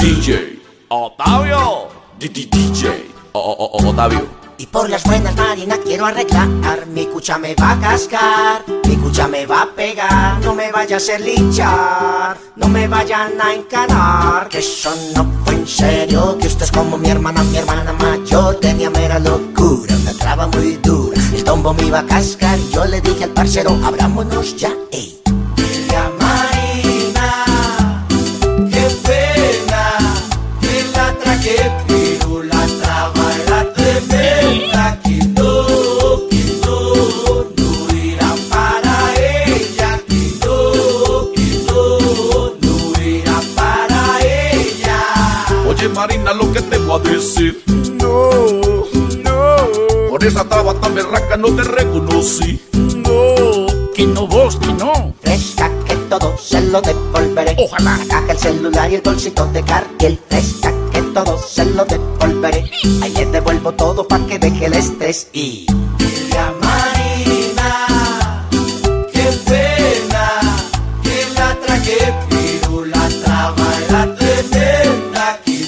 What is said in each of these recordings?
DJ Otavio. DJ Otavio. Y por las buenas, Marina, quiero arreglar. Mi cucha me va a cascar, mi cucha me va a pegar. No me vaya a hacer linchar, no me vayan a encanar. Que eso no fue en serio, que usted es como mi hermana mayor. Tenía mera locura, una traba muy dura. El tombo me iba a cascar y yo le dije al parcero, abrámonos ya, ey. Dile a Marina, qué pena, que la traje, pero la traba era tremenda. Que no irá para ella. Que no irá para ella. Oye Marina, lo que te voy a decir. No. Por esa traba tan berraca no te reconocí. Que no vos, que no. Fresca que todo se lo devolveré. Ojalá. La caja, el celular y el bolsito de cartel. Fresca que todo se lo devolveré. Ahí le devuelvo todo pa' que deje el estrés. Y dile a Marina, qué pena, que la traje, pero la traba era tremenda. Que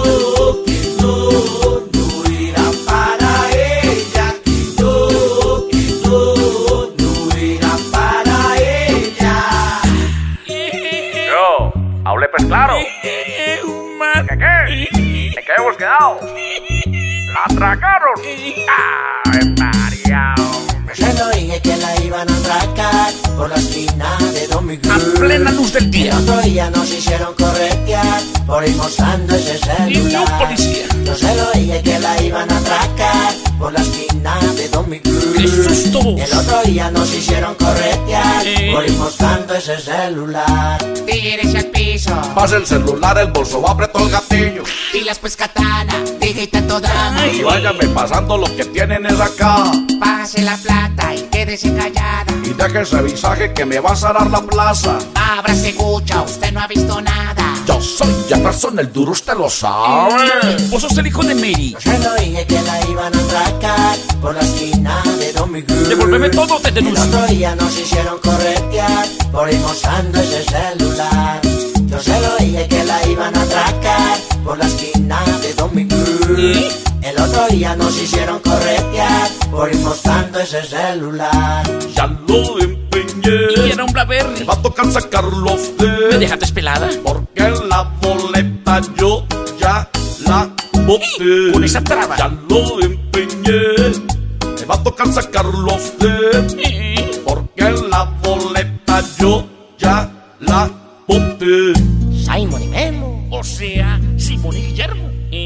no irá para ella. Que no irá para ella. Yo, hablé pues claro. ¿Qué? ¿De qué hemos quedado? ¡La atracaron! ¡Ay, María! Se lo dije que la iban a atracar por la esquina de Don Miguel. A plena luz del El día. otro día nos hicieron corretear por ir mostrando ese Y no celular. policía. Yo se lo dije que la iban a atracar por la esquina de Don Miguel. ¡Qué susto! El otro día nos hicieron corretear por ir mostrando ese celular. Tírese al piso, Pasa el celular, el bolso, apretó el gatillo. pilas pues katana, dígite toda. Y váyame pasando lo que tienen es acá. Pase la plata y quédese callada. Y deje ese visaje que me va a cerrar la plaza. Ábrase cucha, usted no ha visto nada. Yo soy Jefferson el duro, usted lo sabe. Vos sos el hijo de Mary. Yo se lo dije que la iban a atracar por la esquina de Don Miguel. Devuélveme todo, te El denuncio. otro día nos hicieron corretear por ir mostrando ese celular. Yo se lo dije que la iban a atracar por la esquina de Don Miguel. El otro día nos hicieron corretear por ir mostrando ese celular. Ya lo empeñé. Y era un Blackberry. Me va a tocar sacarlo a ¿Me usted. dejaste pelada? Porque la boleta yo ya la boté. Con esa traba. Ya lo empeñé. Me va a tocar sacarlo a usted. Porque la boleta yo ya la boté. Simon y Memo. O sea, Simón y Guillermo.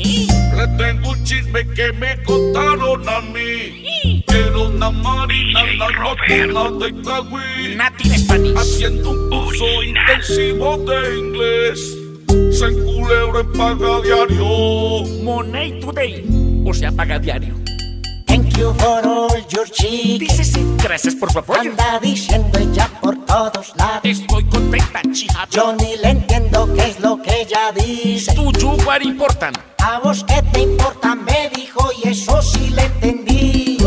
Le tengo un chisme que me contaron a mí. Quiero una Marina en la nocturna de Itagüí, Nati en Spanish. haciendo un curso intensivo de inglés. Se enculebra en paga diario. Money Today. O sea, paga diario. Thank you for all your cheek. Dícese, gracias por su apoyo. Anda diciendo ella por todos lados. Estoy contenta, chija. Yo ni le entiendo qué es lo que ella dice. Tu yugar importan. A vos qué te importa, me dijo, y eso sí le entendí.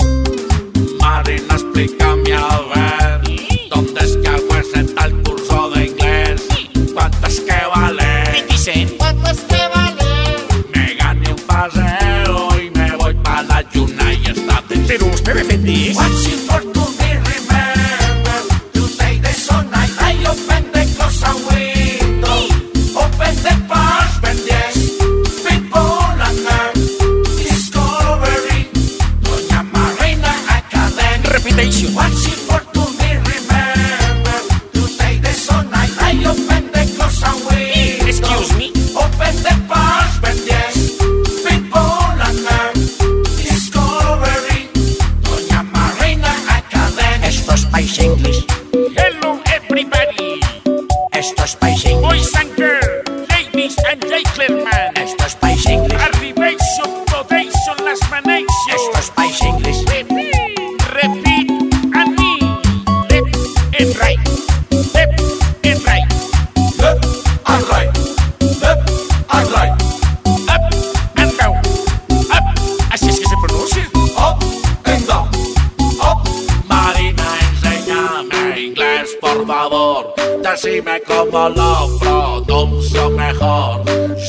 Marina, explícame a ver. ¿Dónde es que hago ese tal curso de inglés? ¿Cuánto es que vale? Dicen, ¿Cuánto es que vale? Me gané un paseo y me voy para la United States. pero usted defendí. Watching for to be remembered. Today the sun I open the closet window. Open the parchment, yes. People and earth discovering Doña Marina Academy. Reputation. Watching for to be remembered. Today the sun I open the closet window. Excuse me. Open the parchment, yes. People and earth discovering Doña Marina Academy. Esto es País English. Hello, everybody. Esto es País English. Boys and girls, ladies and gentlemen. Esto es País English. Arrivation, prodation, las manation. Esto es País English. Repeat, and me. Left and right. Left and right. Left and right. Left and right. Up and down. Up. Así es que se pronuncia. Up and down. Up. Marina, enséñame inglés, por favor. Decime cómo lo pronuncio mejor.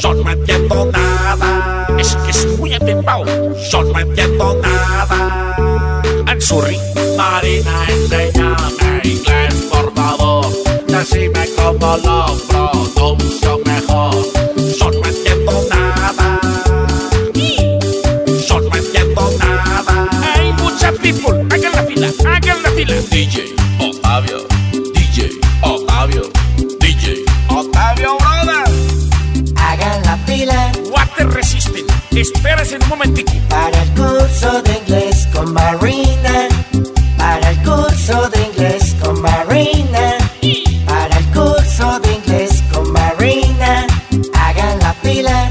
Pau. Yo no entiendo nada. Ansurri. Marina, enséñame inglés, por favor. Decime cómo lo pronuncio mejor. Yo no entiendo nada. Yo no entiendo nada. Hay mucha people. Hagan la fila, hagan la fila. DJ Otavio, DJ Otavio, DJ Otavio, brother. Hagan la fila Water Resistant. Espérese un momentico. para el curso de inglés con Marina. Para el curso de inglés con Marina. Para el curso de inglés con Marina. Hagan la fila.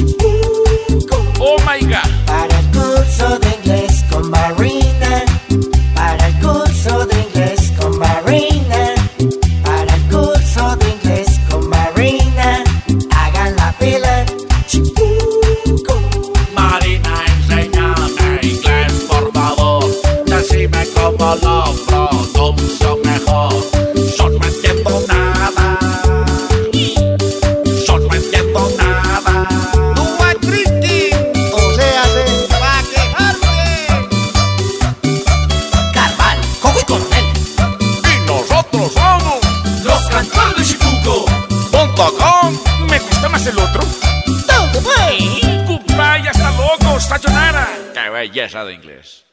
Oh my God. Para el curso de inglés con Marina. Para el curso de inglés con Marina. Para el curso de inglés con Marina. Hagan la fila. Marina, enséñame inglés, por favor. Decime cómo lo pronuncio mejor. Yo no entiendo nada. Yo no entiendo nada. O sea, va a quejarse. Carval, Coco y Coronel. Y nosotros somos los cantores de Chicuco.com. Me gusta más el otro. Todo fue. Goodbye, hasta luego, sayonara. Qué belleza de inglés.